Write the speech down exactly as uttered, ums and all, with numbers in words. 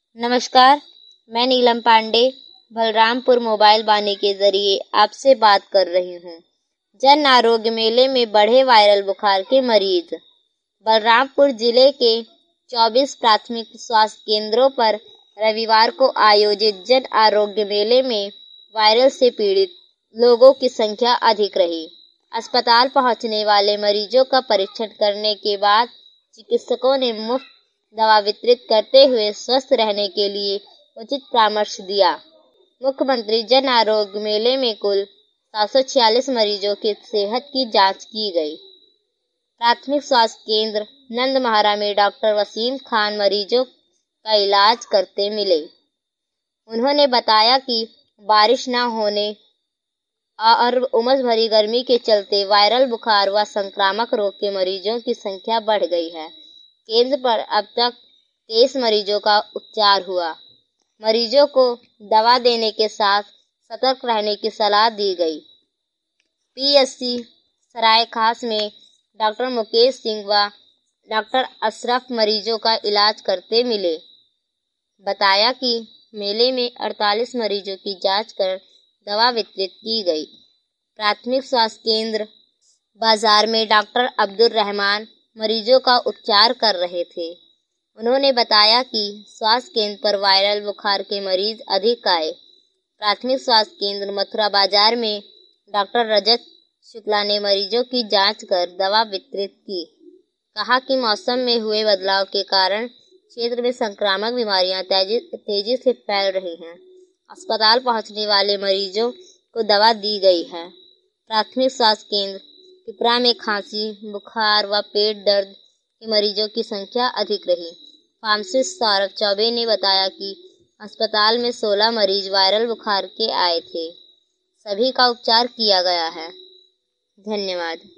नमस्कार, मैं नीलम पांडे बलरामपुर मोबाइल वाणी के जरिए आपसे बात कर रही हूँ। जन आरोग्य मेले में बढ़े वायरल बुखार के मरीज। बलरामपुर जिले के चौबीस प्राथमिक स्वास्थ्य केंद्रों पर रविवार को आयोजित जन आरोग्य मेले में वायरल से पीड़ित लोगों की संख्या अधिक रही। अस्पताल पहुंचने वाले मरीजों का परीक्षण करने के बाद चिकित्सकों ने मुफ्त दवा वितरित करते हुए स्वस्थ रहने के लिए उचित परामर्श दिया। मुख्यमंत्री जन आरोग्य मेले में कुल सात सौ छियालीस मरीजों की सेहत की जांच की गई। प्राथमिक स्वास्थ्य केंद्र नंदमहरा में डॉक्टर वसीम खान मरीजों का इलाज करते मिले। उन्होंने बताया कि बारिश न होने और उमस भरी गर्मी के चलते वायरल बुखार व संक्रामक रोग के मरीजों की संख्या बढ़ गई है। केंद्र पर अब तक तेईस मरीजों का उपचार हुआ। मरीजों को दवा देने के साथ सतर्क रहने की सलाह दी गई। पीएससी सराय खास में डॉक्टर मुकेश सिंह व डॉक्टर अशरफ मरीजों का इलाज करते मिले। बताया कि मेले में अड़तालीस मरीजों की जांच कर दवा वितरित की गई। प्राथमिक स्वास्थ्य केंद्र बाजार में डॉक्टर अब्दुल रहमान मरीजों का उपचार कर रहे थे। उन्होंने बताया कि स्वास्थ्य केंद्र पर वायरल बुखार के मरीज अधिक आए। प्राथमिक स्वास्थ्य केंद्र मथुरा बाजार में डॉक्टर रजत शुक्ला ने मरीजों की जांच कर दवा वितरित की। कहा कि मौसम में हुए बदलाव के कारण क्षेत्र में संक्रामक बीमारियां तेजी तेजी से फैल रही हैं। अस्पताल पहुंचने वाले मरीजों को दवा दी गई है। प्राथमिक स्वास्थ्य केंद्र पिपरा में खांसी, बुखार व पेट दर्द के मरीजों की संख्या अधिक रही। फार्मासिस्ट सौरभ चौबे ने बताया कि अस्पताल में सोलह मरीज वायरल बुखार के आए थे। सभी का उपचार किया गया है। धन्यवाद।